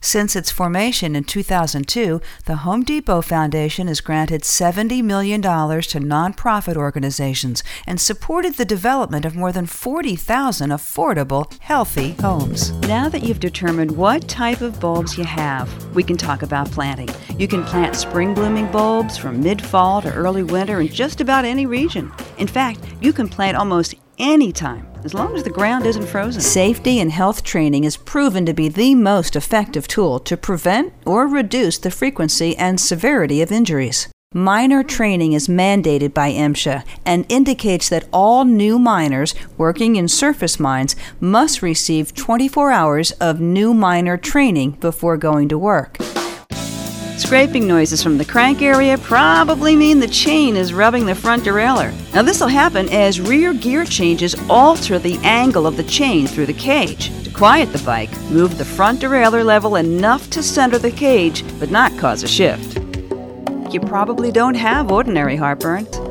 Since its formation in 2002, the Home Depot Foundation has granted $70 million to nonprofit organizations and supported the development of more than 40,000 affordable, healthy homes. Now that you've determined what type of bulbs you have, we can talk about planting. You can plant spring blooming bulbs from mid-fall to early winter in just about any region. In fact, you can plant almost any time, as long as the ground isn't frozen. Safety and health training is proven to be the most effective tool to prevent or reduce the frequency and severity of injuries. Miner training is mandated by MSHA and indicates that all new miners working in surface mines must receive 24 hours of new miner training before going to work. Scraping noises from the crank area probably mean the chain is rubbing the front derailleur. Now this will happen as rear gear changes alter the angle of the chain through the cage. To quiet the bike, move the front derailleur level enough to center the cage, but not cause a shift. You probably don't have ordinary heartburn.